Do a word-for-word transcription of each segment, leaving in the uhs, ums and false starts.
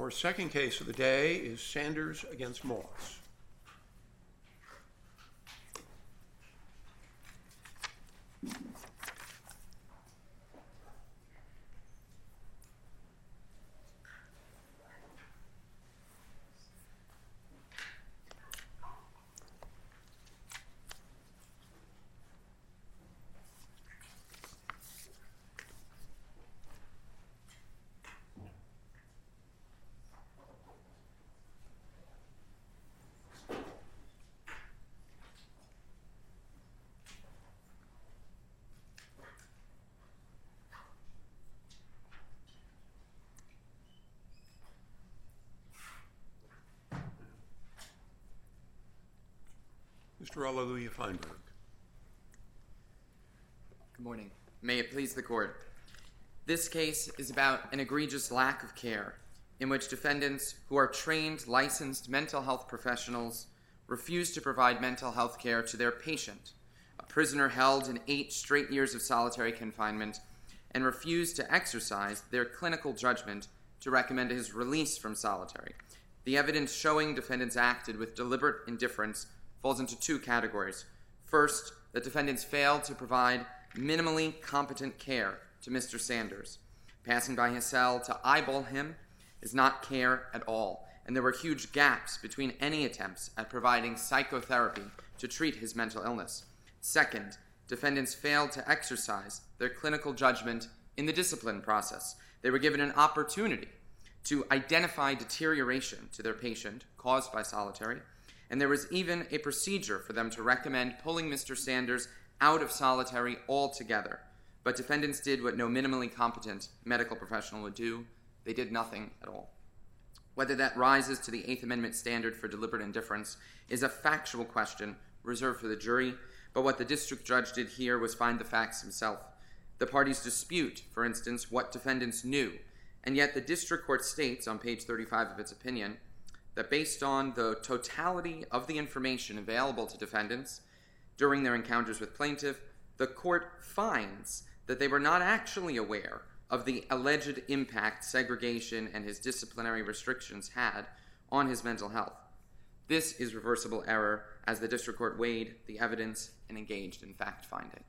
Our second case of the day is Sanders against Moss. Mister Alleluia Feinberg. Good morning. May it please the court. This case is about an egregious lack of care in which defendants who are trained, licensed mental health professionals refuse to provide mental health care to their patient, a prisoner held in eight straight years of solitary confinement, and refuse to exercise their clinical judgment to recommend his release from solitary. The evidence showing defendants acted with deliberate indifference falls into two categories. First, the defendants failed to provide minimally competent care to Mister Sanders. Passing by his cell to eyeball him is not care at all, and there were huge gaps between any attempts at providing psychotherapy to treat his mental illness. Second, defendants failed to exercise their clinical judgment in the discipline process. They were given an opportunity to identify deterioration to their patient caused by solitary, and there was even a procedure for them to recommend pulling Mister Sanders out of solitary altogether. But defendants did what no minimally competent medical professional would do. They did nothing at all. Whether that rises to the Eighth Amendment standard for deliberate indifference is a factual question reserved for the jury, but what the district judge did here was find the facts himself. The parties dispute, for instance, what defendants knew, and yet the district court states on page thirty-five of its opinion that based on the totality of the information available to defendants during their encounters with plaintiff, the court finds that they were not actually aware of the alleged impact segregation and his disciplinary restrictions had on his mental health. This is reversible error, as the district court weighed the evidence and engaged in fact-finding.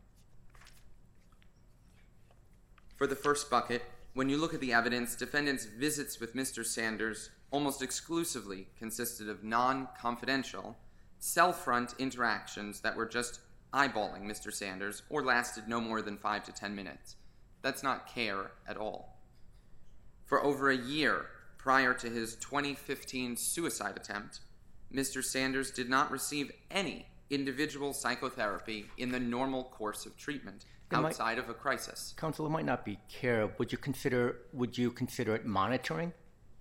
For the first bucket, when you look at the evidence, defendants' visits with Mister Sanders almost exclusively consisted of non-confidential, cell-front interactions that were just eyeballing Mister Sanders or lasted no more than five to ten minutes. That's not care at all. For over a year prior to his twenty fifteen suicide attempt, Mister Sanders did not receive any individual psychotherapy in the normal course of treatment it outside might, of a crisis. Counsel, it might not be care. Would you consider would you consider it monitoring?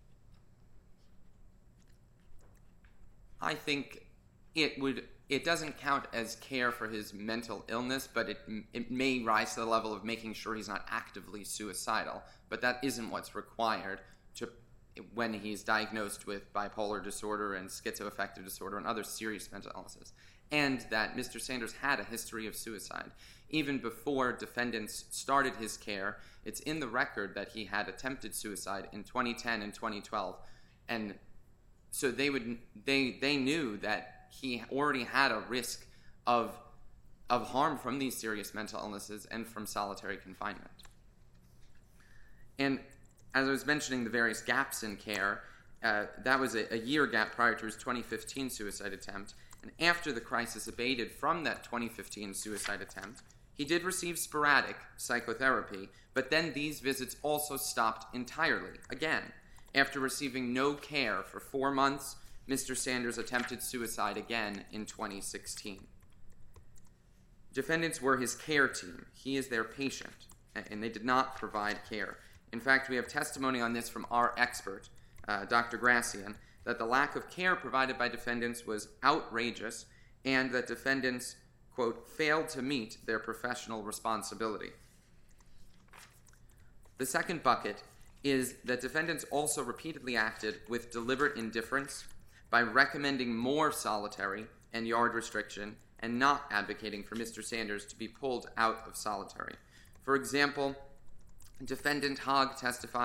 I think it would. It doesn't count as care for his mental illness, but it it may rise to the level of making sure he's not actively suicidal. But that isn't what's required to when he's diagnosed with bipolar disorder and schizoaffective disorder and other serious mental illnesses. And that Mister Sanders had a history of suicide. Even before defendants started his care, it's in the record that he had attempted suicide in twenty ten and twenty twelve. And so they would they they knew that he already had a risk of of harm from these serious mental illnesses and from solitary confinement. And as I was mentioning the various gaps in care, uh, that was a, a year gap prior to his twenty fifteen suicide attempt. And after the crisis abated from that twenty fifteen suicide attempt, he did receive sporadic psychotherapy, but then these visits also stopped entirely. Again, after receiving no care for four months, Mister Sanders attempted suicide again in twenty sixteen. Defendants were his care team. He is their patient, and they did not provide care. In fact, we have testimony on this from our expert, uh, Doctor Gracian, that the lack of care provided by defendants was outrageous and that defendants, quote, failed to meet their professional responsibility. The second bucket is that defendants also repeatedly acted with deliberate indifference by recommending more solitary and yard restriction and not advocating for Mister Sanders to be pulled out of solitary. For example, Defendant Hogg testified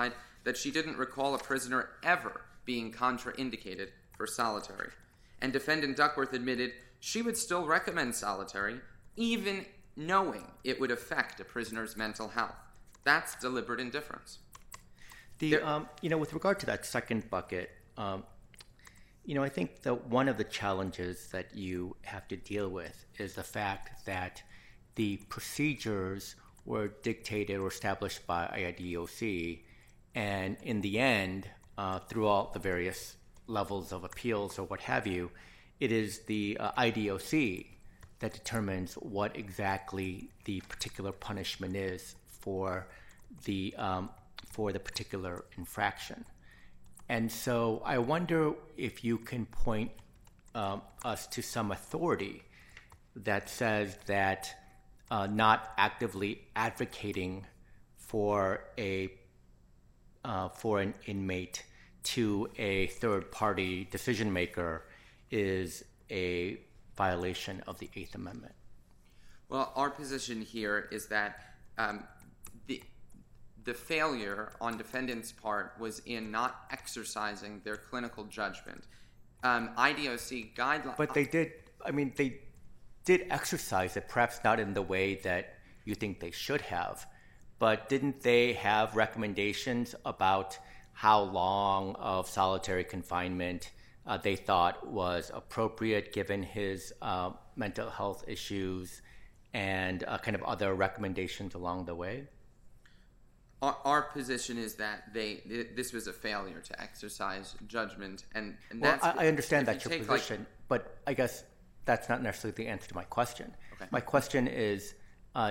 that she didn't recall a prisoner ever being contraindicated for solitary. And Defendant Duckworth admitted she would still recommend solitary, even knowing it would affect a prisoner's mental health. That's deliberate indifference. The, There- um, you know, with regard to that second bucket, um, you know, I think that one of the challenges that you have to deal with is the fact that the procedures were dictated or established by I D O C, and in the end, uh, through all the various levels of appeals or what have you, it is the uh, I D O C that determines what exactly the particular punishment is for the um, for the particular infraction. And so I wonder if you can point um, us to some authority that says that uh, not actively advocating for a uh, for an inmate to a third-party decision maker is a violation of the Eighth Amendment. Well, our position here is that um, the the failure on defendants' part was in not exercising their clinical judgment. Um, I D O C guidelines. But they did, I mean, they did exercise it, perhaps not in the way that you think they should have, but didn't they have recommendations about how long of solitary confinement uh, they thought was appropriate given his uh, mental health issues and uh, kind of other recommendations along the way? Our, our position is that they this was a failure to exercise judgment, and, and Well, that's I, I understand if that's you your take, like- position, but I guess that's not necessarily the answer to my question. Okay. My question is, uh,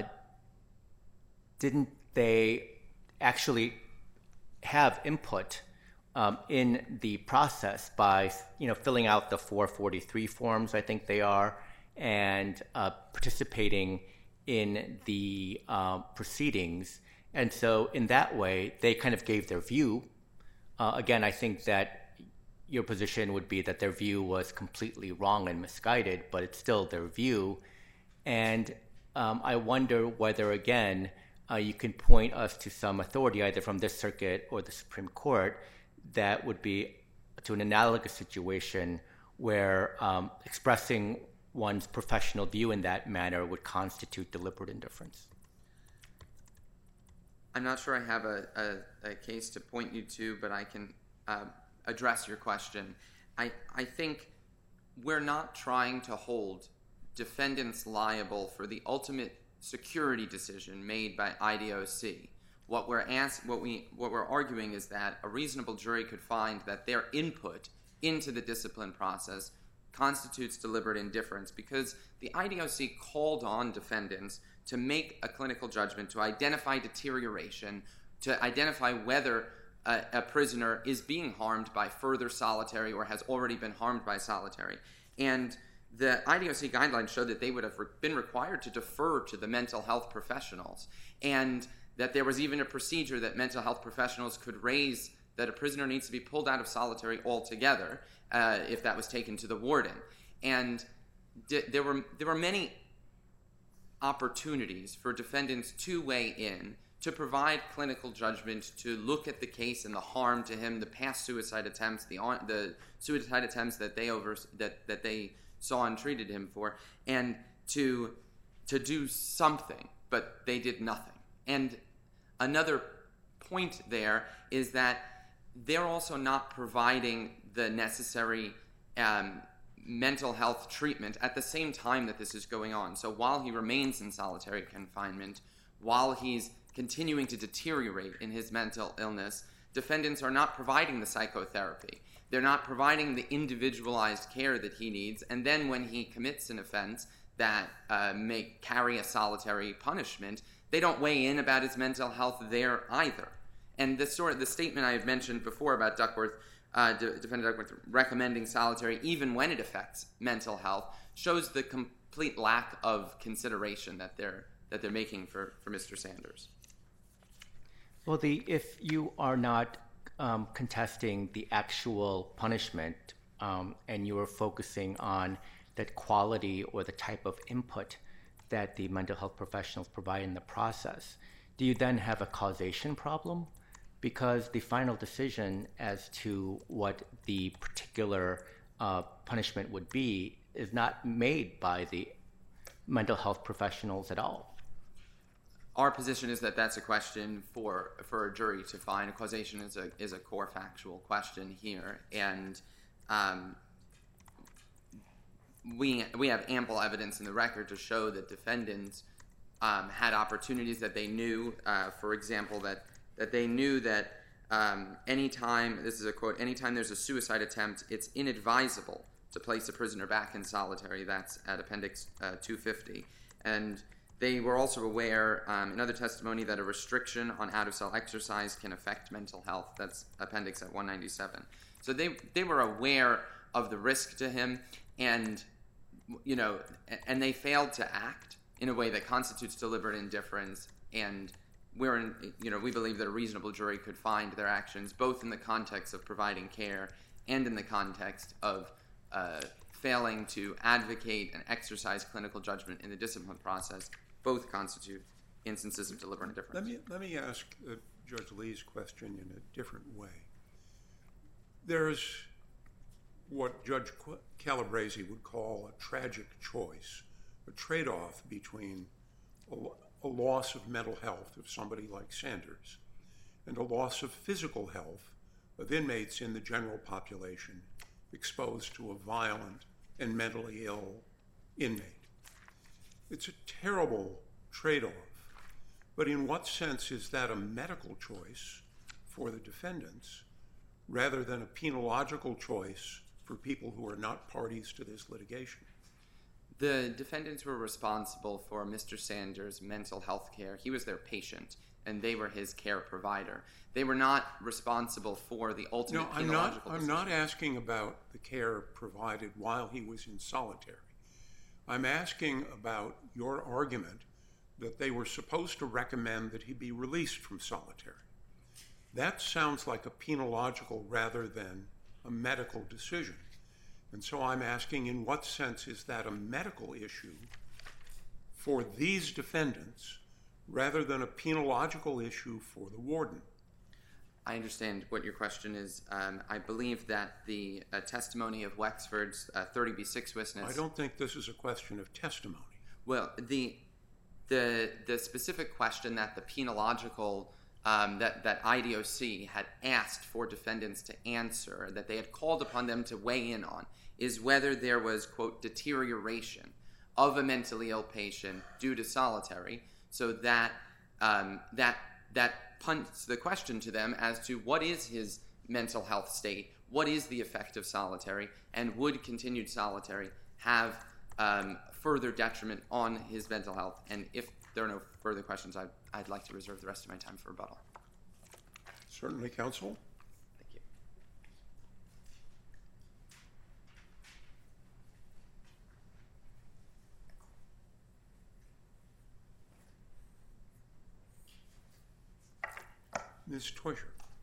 didn't they actually have input um, in the process by, you know, filling out the four forty-three forms, I think they are, and uh, participating in the uh, proceedings? And so in that way, they kind of gave their view. Uh, again, I think that your position would be that their view was completely wrong and misguided, but it's still their view. And um, I wonder whether, again, uh, you can point us to some authority, either from this circuit or the Supreme Court, that would be to an analogous situation where um, expressing one's professional view in that manner would constitute deliberate indifference. I'm not sure I have a, a, a case to point you to, but I can uh, address your question. I, I think we're not trying to hold defendants liable for the ultimate security decision made by I D O C. What we're ask, what we what we're arguing is that a reasonable jury could find that their input into the discipline process constitutes deliberate indifference because the I D O C called on defendants to make a clinical judgment, to identify deterioration, to identify whether a, a prisoner is being harmed by further solitary or has already been harmed by solitary. And the I D O C guidelines show that they would have re- been required to defer to the mental health professionals, and that there was even a procedure that mental health professionals could raise that a prisoner needs to be pulled out of solitary altogether uh, if that was taken to the warden. And d- there were there were many opportunities for defendants to weigh in, to provide clinical judgment, to look at the case and the harm to him, the past suicide attempts, the on, the suicide attempts that they over that, that they saw and treated him for, and to to do something, but they did nothing. And another point there is that they're also not providing the necessary um, mental health treatment at the same time that this is going on. So while he remains in solitary confinement, while he's continuing to deteriorate in his mental illness, defendants are not providing the psychotherapy. They're not providing the individualized care that he needs. And then when he commits an offense that uh, may carry a solitary punishment, they don't weigh in about his mental health there either. And the sort of the statement I have mentioned before about Duckworth, uh, De- Defendant Duckworth recommending solitary even when it affects mental health shows the complete lack of consideration that they're that they're making for, for Mister Sanders. Well, the if you are not um, contesting the actual punishment um, and you are focusing on that quality or the type of input that the mental health professionals provide in the process, do you then have a causation problem? because the final decision as to what the particular uh, punishment would be is not made by the mental health professionals at all. Our position is that that's a question for for a jury to find. Causation is a is a core factual question here, and um, we we have ample evidence in the record to show that defendants um, had opportunities that they knew. Uh, for example, that that they knew that um, anytime, this is a quote, anytime there's a suicide attempt, it's inadvisable to place a prisoner back in solitary. That's at Appendix uh, two fifty, and they were also aware, um, in other testimony, that a restriction on out-of-cell exercise can affect mental health. That's Appendix at one ninety-seven. So they they were aware of the risk to him, and you know, and they failed to act in a way that constitutes deliberate indifference. And we're in, you know, we believe that a reasonable jury could find their actions both in the context of providing care and in the context of uh, failing to advocate and exercise clinical judgment in the discipline process. Both constitute instances of deliberate indifference. Let me, let me ask uh, Judge Lee's question in a different way. There's what Judge Calabresi would call a tragic choice, a trade-off between a, a loss of mental health of somebody like Sanders and a loss of physical health of inmates in the general population exposed to a violent and mentally ill inmate. It's a terrible trade-off, but in what sense is that a medical choice for the defendants rather than a penological choice for people who are not parties to this litigation? The defendants were responsible for Mister Sanders' mental health care. He was their patient, and they were his care provider. They were not responsible for the ultimate no, I'm penological not, I'm decision. not asking about the care provided while he was in solitary. I'm asking about your argument that they were supposed to recommend that he be released from solitary. That sounds like a penological rather than a medical decision. And so I'm asking, in what sense is that a medical issue for these defendants rather than a penological issue for the warden? I understand what your question is. Um, I believe that the uh, testimony of Wexford's uh, thirty B six witness... I don't think this is a question of testimony. Well, the the the specific question that the penological, um, that, that I D O C had asked for defendants to answer, that they had called upon them to weigh in on, is whether there was, quote, deterioration of a mentally ill patient due to solitary, so that um, that that punts the question to them as to what is his mental health state, what is the effect of solitary, and would continued solitary have um, further detriment on his mental health? And if there are no further questions, I'd, I'd like to reserve the rest of my time for rebuttal. Certainly, counsel. Thank you. Miz Teuscher.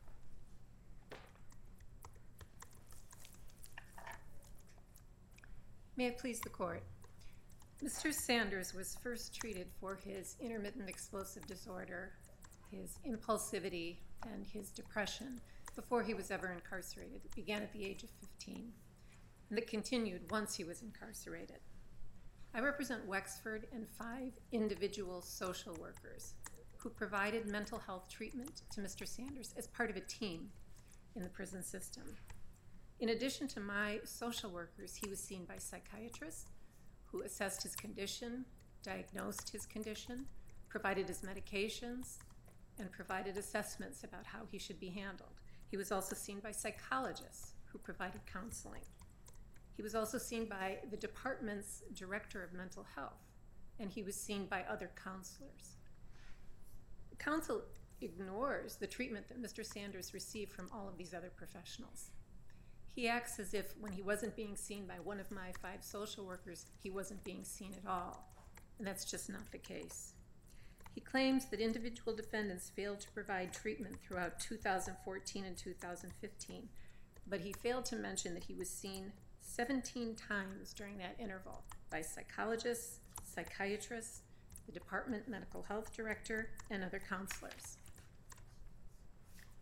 May it please the court. Mister Sanders was first treated for his intermittent explosive disorder, his impulsivity, and his depression before he was ever incarcerated. It began at the age of fifteen, and it continued once he was incarcerated. I represent Wexford and five individual social workers who provided mental health treatment to Mister Sanders as part of a team in the prison system. In addition to my social workers, he was seen by psychiatrists who assessed his condition, diagnosed his condition, provided his medications, and provided assessments about how he should be handled. He was also seen by psychologists who provided counseling. He was also seen by the department's director of mental health, and he was seen by other counselors. Counsel ignores the treatment that Mister Sanders received from all of these other professionals. He acts as if when he wasn't being seen by one of my five social workers, he wasn't being seen at all, and that's just not the case. He claims that individual defendants failed to provide treatment throughout two thousand fourteen and two thousand fifteen, but he failed to mention that he was seen seventeen times during that interval by psychologists, psychiatrists, the department medical health director, and other counselors.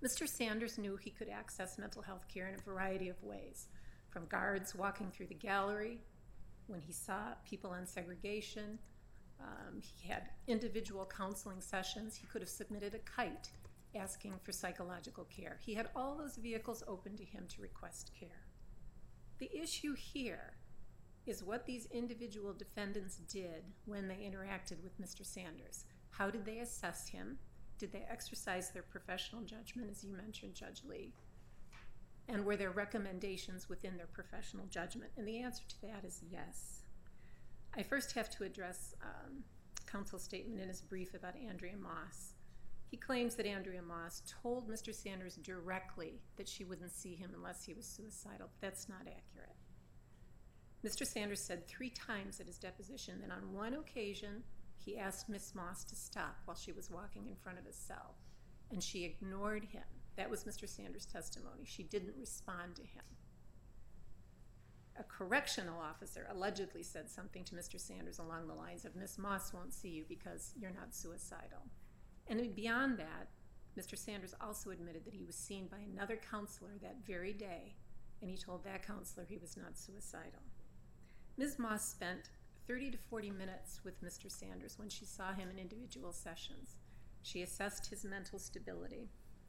Mister Sanders knew he could access mental health care in a variety of ways, from guards walking through the gallery, when he saw people on segregation. Um, he had individual counseling sessions. He could have submitted a kite asking for psychological care. He had all those vehicles open to him to request care. The issue here is what these individual defendants did when they interacted with Mister Sanders. How did they assess him? Did they exercise their professional judgment, as you mentioned, Judge Lee? And were there recommendations within their professional judgment? And the answer to that is yes. I first have to address um, counsel's statement in his brief about Andrea Moss. He claims that Andrea Moss told Mister Sanders directly that she wouldn't see him unless he was suicidal. That's not accurate. Mister Sanders said three times at his deposition that on one occasion he asked Miss Moss to stop while she was walking in front of his cell, and she ignored him. That was Mister Sanders' testimony. She didn't respond to him. A correctional officer allegedly said something to Mister Sanders along the lines of, Miss Moss won't see you because you're not suicidal. And beyond that, Mister Sanders also admitted that he was seen by another counselor that very day, and he told that counselor he was not suicidal. Miz Moss spent thirty to forty minutes with Mister Sanders when she saw him in individual sessions. She assessed his mental stability.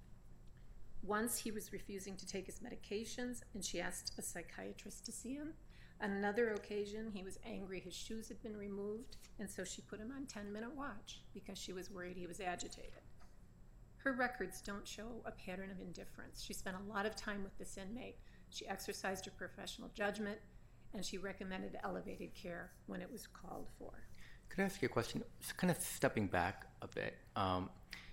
Once he was refusing to take his medications, and she asked a psychiatrist to see him. On another occasion, he was angry his shoes had been removed, and so she put him on ten-minute watch because she was worried he was agitated. Her records don't show a pattern of indifference. She spent a lot of time with this inmate. She exercised her professional judgment, and she recommended elevated care when it was called for. Could I ask you a question? Just kind of stepping back a bit. Um,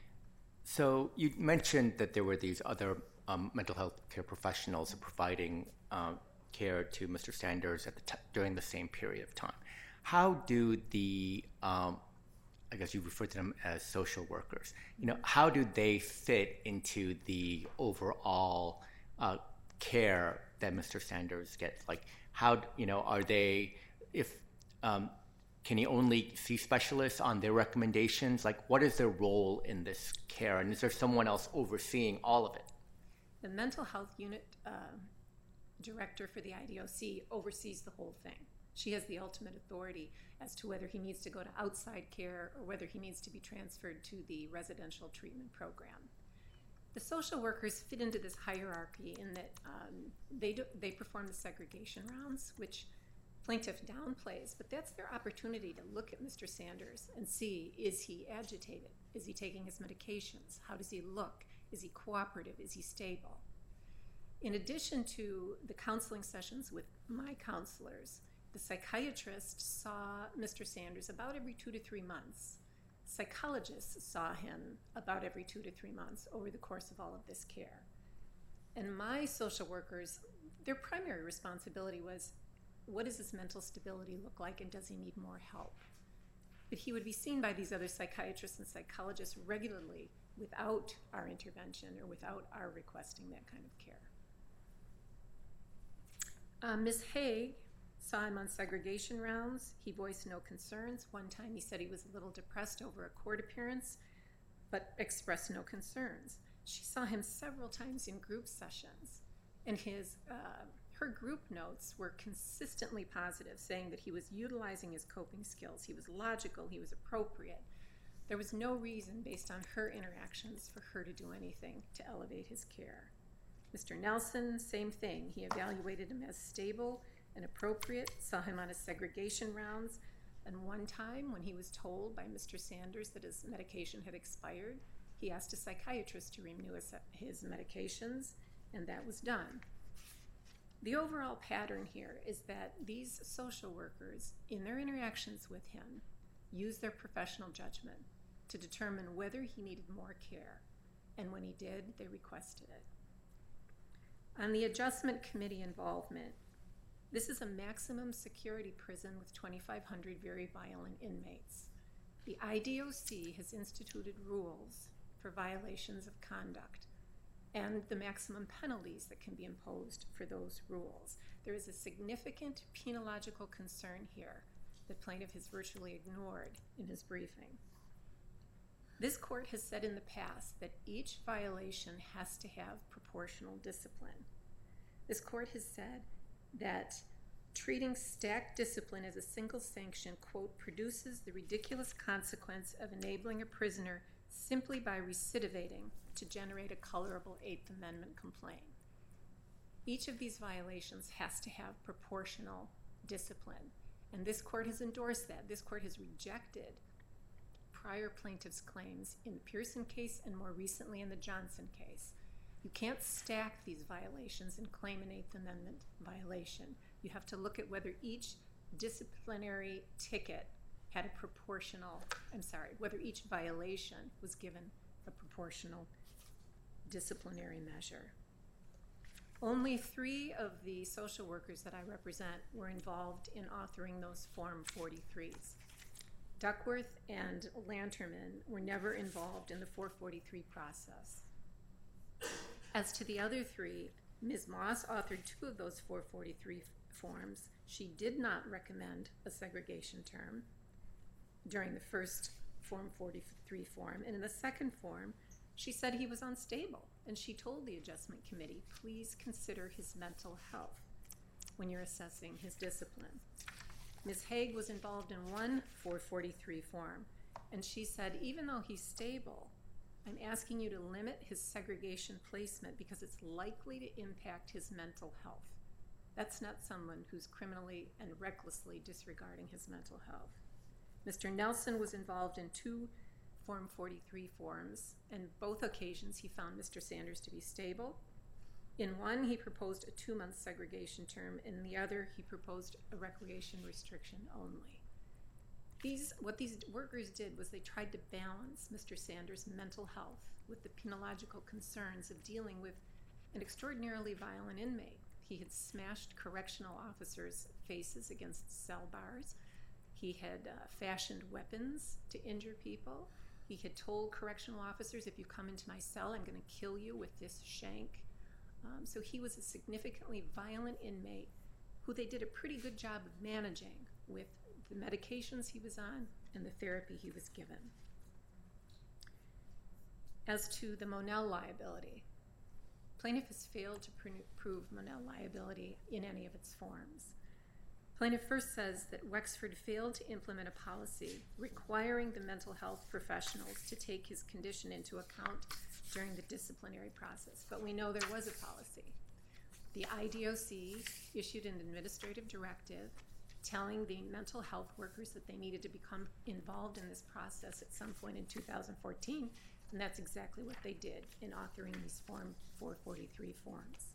so you mentioned that there were these other um, mental health care professionals providing uh, care to Mister Sanders at the t- during the same period of time. How do the, um, I guess you refer to them as social workers, you know, how do they fit into the overall uh, care that Mister Sanders gets? Like, how, you know, are they, if, um, can he only see specialists on their recommendations? Like, what is their role in this care? And is there someone else overseeing all of it? The mental health unit uh, director for the I D O C oversees the whole thing. She has the ultimate authority as to whether he needs to go to outside care or whether he needs to be transferred to the residential treatment program. The social workers fit into this hierarchy in that um, they do, they perform the segregation rounds, which plaintiff downplays, but that's their opportunity to look at Mister Sanders and see, is he agitated? Is he taking his medications? How does he look? Is he cooperative? Is he stable? In addition to the counseling sessions with my counselors, the psychiatrist saw Mister Sanders about every two to three months. Psychologists saw him about every two to three months over the course of all of this care. And my social workers, their primary responsibility was, what does his mental stability look like, and does he need more help? But he would be seen by these other psychiatrists and psychologists regularly without our intervention or without our requesting that kind of care. Uh, Miz Haig saw him on segregation rounds. He voiced no concerns. One time he said he was a little depressed over a court appearance, but expressed no concerns. She saw him several times in group sessions, and his uh, her group notes were consistently positive, saying that he was utilizing his coping skills. He was logical. He was appropriate. There was no reason, based on her interactions, for her to do anything to elevate his care. Mister Nelson, same thing. He evaluated him as stable and appropriate, saw him on his segregation rounds, and one time when he was told by Mister Sanders that his medication had expired, he asked a psychiatrist to renew his, his medications, and that was done. The overall pattern here is that these social workers, in their interactions with him, used their professional judgment to determine whether he needed more care, and when he did, they requested it. On the adjustment committee involvement, this is a maximum security prison with twenty-five hundred very violent inmates. The I D O C has instituted rules for violations of conduct and the maximum penalties that can be imposed for those rules. There is a significant penological concern here that plaintiff has virtually ignored in his briefing. This court has said in the past that each violation has to have proportional discipline. This court has said that treating stacked discipline as a single sanction, quote, produces the ridiculous consequence of enabling a prisoner simply by recidivating to generate a colorable Eighth Amendment complaint. Each of these violations has to have proportional discipline, and this court has endorsed that. This court has rejected prior plaintiffs' claims in the Pearson case and more recently in the Johnson case. You can't stack these violations and claim an Eighth Amendment violation. You have to look at whether each disciplinary ticket had a proportional, I'm sorry, whether each violation was given a proportional disciplinary measure. Only three of the social workers that I represent were involved in authoring those Form forty-threes. Duckworth and Lanterman were never involved in the four forty-three process. As to the other three, Miz Moss authored two of those four forty-three forms. She did not recommend a segregation term during the first Form forty-three form, and in the second form, she said he was unstable, and she told the Adjustment Committee, please consider his mental health when you're assessing his discipline. Miz Haig was involved in one four forty-three form, and she said, even though he's stable, I'm asking you to limit his segregation placement because it's likely to impact his mental health. That's not someone who's criminally and recklessly disregarding his mental health. Mister Nelson was involved in two Form forty-three forms, and both occasions he found Mister Sanders to be stable. In one, he proposed a two-month segregation term. In the other, he proposed a recreation restriction only. These, what these workers did was they tried to balance Mister Sanders' mental health with the penological concerns of dealing with an extraordinarily violent inmate. He had smashed correctional officers' faces against cell bars. He had uh, fashioned weapons to injure people. He had told correctional officers, if you come into my cell, I'm going to kill you with this shank. Um, so he was a significantly violent inmate who they did a pretty good job of managing with the medications he was on and the therapy he was given. As to the Monell liability, plaintiff has failed to pr- prove Monell liability in any of its forms. Plaintiff first says that Wexford failed to implement a policy requiring the mental health professionals to take his condition into account during the disciplinary process, but we know there was a policy. The I D O C issued an administrative directive telling the mental health workers that they needed to become involved in this process at some point in two thousand fourteen, and that's exactly what they did in authoring these Form four forty-three forms.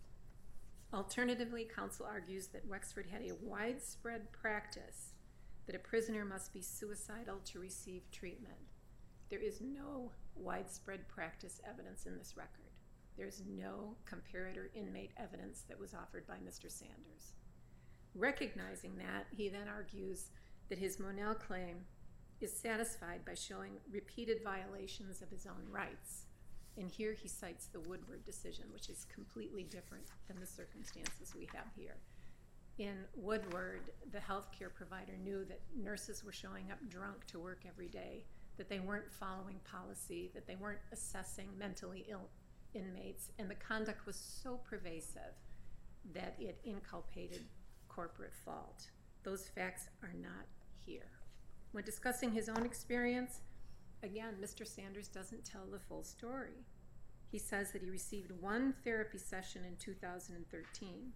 Alternatively, counsel argues that Wexford had a widespread practice that a prisoner must be suicidal to receive treatment. There is no widespread practice evidence in this record. There's no comparator inmate evidence that was offered by Mister Sanders. Recognizing that, he then argues that his Monell claim is satisfied by showing repeated violations of his own rights. And here he cites the Woodward decision, which is completely different than the circumstances we have here. In Woodward, the healthcare provider knew that nurses were showing up drunk to work every day, that they weren't following policy, that they weren't assessing mentally ill inmates, and the conduct was so pervasive that it inculpated corporate fault. Those facts are not here. When discussing his own experience, again, Mister Sanders doesn't tell the full story. He says that he received one therapy session in two thousand thirteen,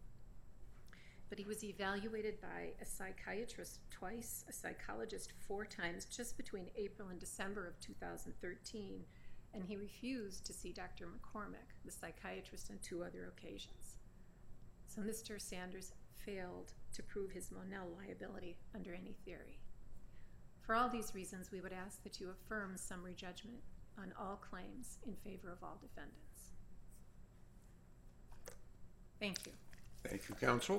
but he was evaluated by a psychiatrist twice, a psychologist four times, just between April and December of two thousand thirteen, and he refused to see Doctor McCormick, the psychiatrist, on two other occasions. So Mister Sanders failed to prove his Monell liability under any theory. For all these reasons, we would ask that you affirm summary judgment on all claims in favor of all defendants. Thank you. Thank you, counsel.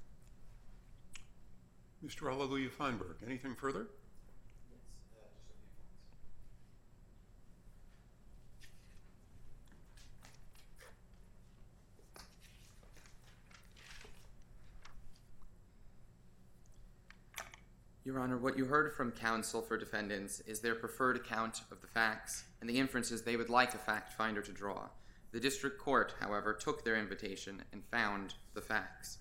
Mister Hallelujah Feinberg, anything further? Yes, uh, just a few points. Your Honor, what you heard from counsel for defendants is their preferred account of the facts and the inferences they would like a fact finder to draw. The district court, however, took their invitation and found the facts.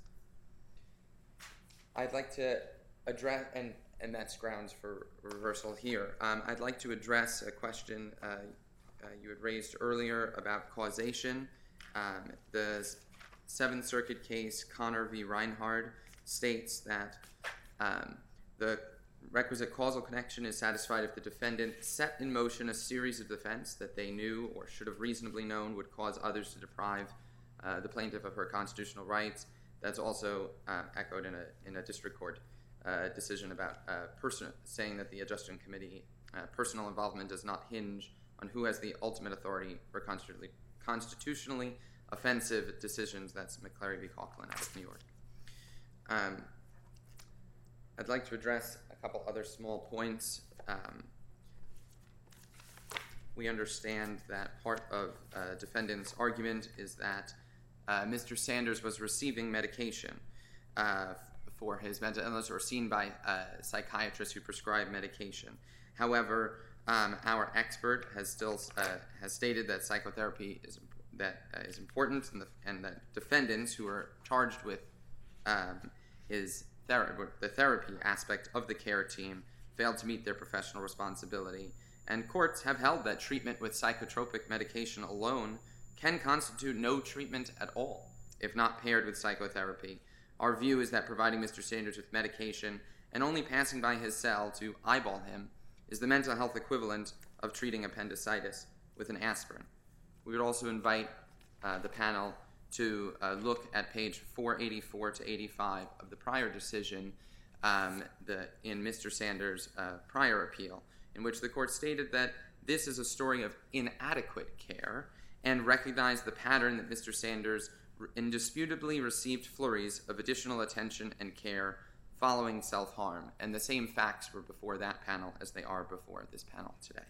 I'd like to address, and, and that's grounds for reversal here. Um, I'd like to address a question uh, uh, you had raised earlier about causation. Um, the Seventh Circuit case, Connor v. Reinhard, states that um, the requisite causal connection is satisfied if the defendant set in motion a series of events that they knew or should have reasonably known would cause others to deprive uh, the plaintiff of her constitutional rights. That's also uh, echoed in a in a district court uh, decision about uh, person saying that the adjusting committee uh, personal involvement does not hinge on who has the ultimate authority for constitutionally constitutionally offensive decisions. That's McClary v. Coughlin out of New York. Um, I'd like to address a couple other small points. Um, we understand that part of uh, defendant's argument is that uh, Mister Sanders was receiving medication uh, for his mental illness or seen by a psychiatrist who prescribed medication. However, um, our expert has still uh, has stated that psychotherapy is that uh, is important, and, the, and that defendants who are charged with um, his Ther- the therapy aspect of the care team failed to meet their professional responsibility, and courts have held that treatment with psychotropic medication alone can constitute no treatment at all if not paired with psychotherapy. Our view is that providing Mister Sanders with medication and only passing by his cell to eyeball him is the mental health equivalent of treating appendicitis with an aspirin. We would also invite uh, the panel to uh, look at page four eighty-four to eighty-five of the prior decision um, the, in Mister Sanders' uh, prior appeal, in which the court stated that this is a story of inadequate care and recognized the pattern that Mister Sanders indisputably received flurries of additional attention and care following self-harm, and the same facts were before that panel as they are before this panel today.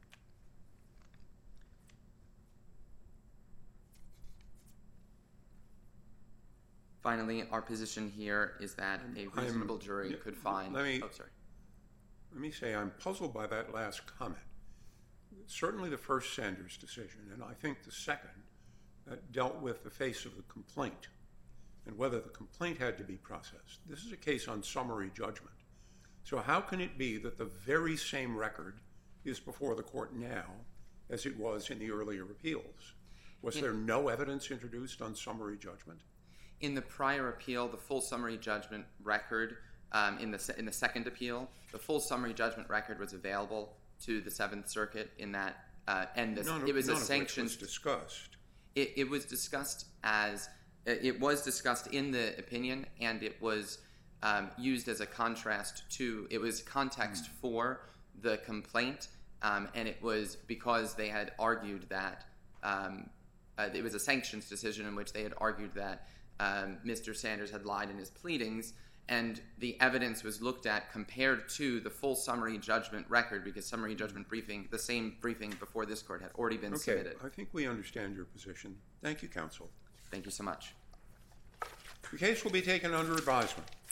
Finally, our position here is that a reasonable I'm, jury could find... Let me, oh, sorry. Let me say I'm puzzled by that last comment. Certainly the first Sanders decision, and I think the second, that dealt with the face of the complaint and whether the complaint had to be processed. This is a case on summary judgment. So how can it be that the very same record is before the court now as it was in the earlier appeals? Was in, there no evidence introduced on summary judgment? In the prior appeal, the full summary judgment record, um, in the in the second appeal, the full summary judgment record was available to the Seventh Circuit in that, uh, and the, none, it was none a sanctions... Of which was discussed. It, it was discussed as... It was discussed in the opinion, and it was um, used as a contrast to... It was context mm. for the complaint, um, and it was because they had argued that... Um, uh, it was a sanctions decision in which they had argued that Um, Mister Sanders had lied in his pleadings, and the evidence was looked at compared to the full summary judgment record, because summary judgment briefing, the same briefing before this court, had already been okay, submitted. I think we understand your position. Thank you, counsel. Thank you so much. The case will be taken under advisement.